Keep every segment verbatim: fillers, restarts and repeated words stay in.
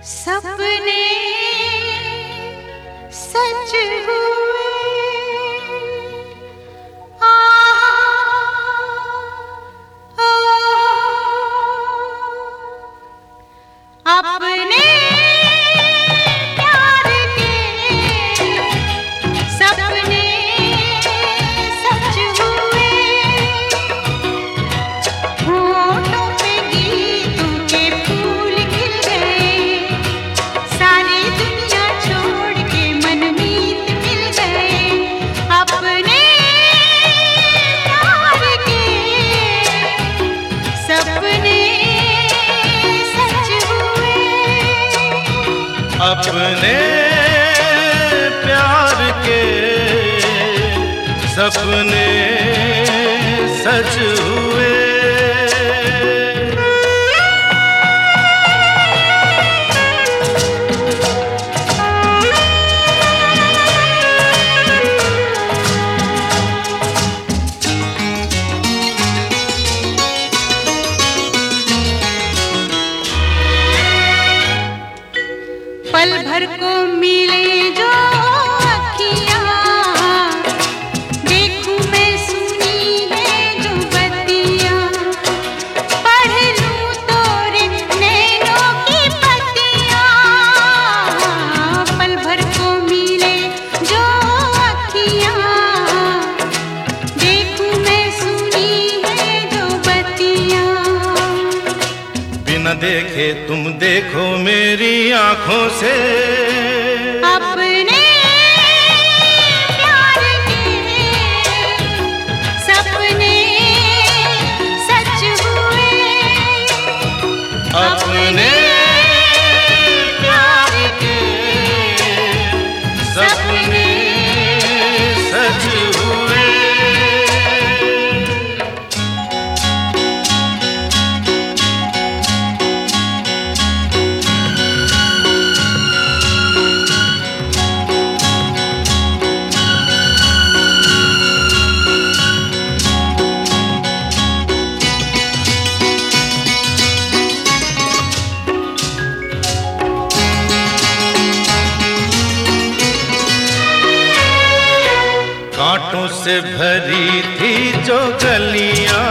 सपने सच हुए, आ, आ, अपने प्यार के सपने सच हुए, होठों पे गीतों के फूल खिल गए, सारी दुनिया छोड़ के मनमीत मिल गए। अपने प्यार के सपने सच हुए, अपने प्यार के सपने सच हुए। पल भर को मिले जो अखियाँ, देखूं मैं सुनी है जो बत्तियाँ, पढ़ लूं तोरे नैनों की पत्तियाँ। पल भर को मिले जो अखियाँ, देखूं मैं सुनी है जो बत्तियाँ। बिना देखे तुम देखो मेरी आंखों से, अपने प्यार के सपने सच हुए, अपने प्यार के सपने सच हुए। कांटों से भरी थी जो गलियां,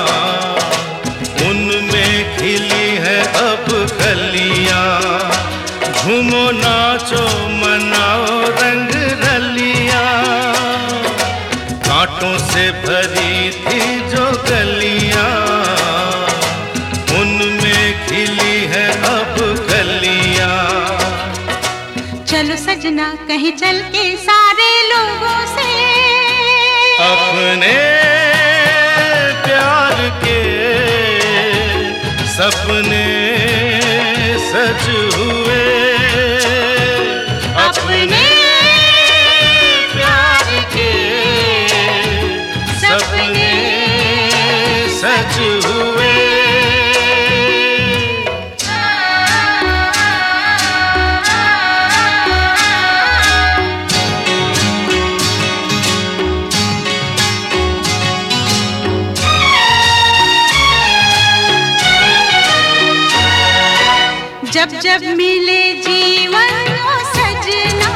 उनमें खिली है अब कलियां। झूमो नाचो मनाओ रंग रलियां। कांटों से भरी थी जो गलियां, उनमें खिली है अब कलियां। चलो सजना कहीं चल के सारे लोगों से, अपने प्यार के सपने सच हुए, अपने प्यार के सपने सच हुए। जब जब मिले जीवन ओ सजना,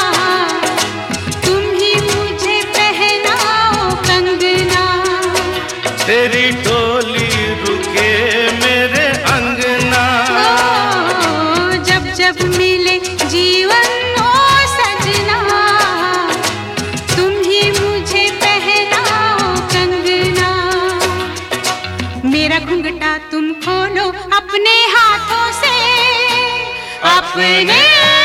तुम ही मुझे पहनाओ कंगना। तेरी टोली रुके मेरे अंगना। ओ, जब जब मिले जीवन ओ सजना, तुम ही मुझे पहनाओ कंगना। मेरा घुंघटा तुम खोलो अपने हाथों से, अपने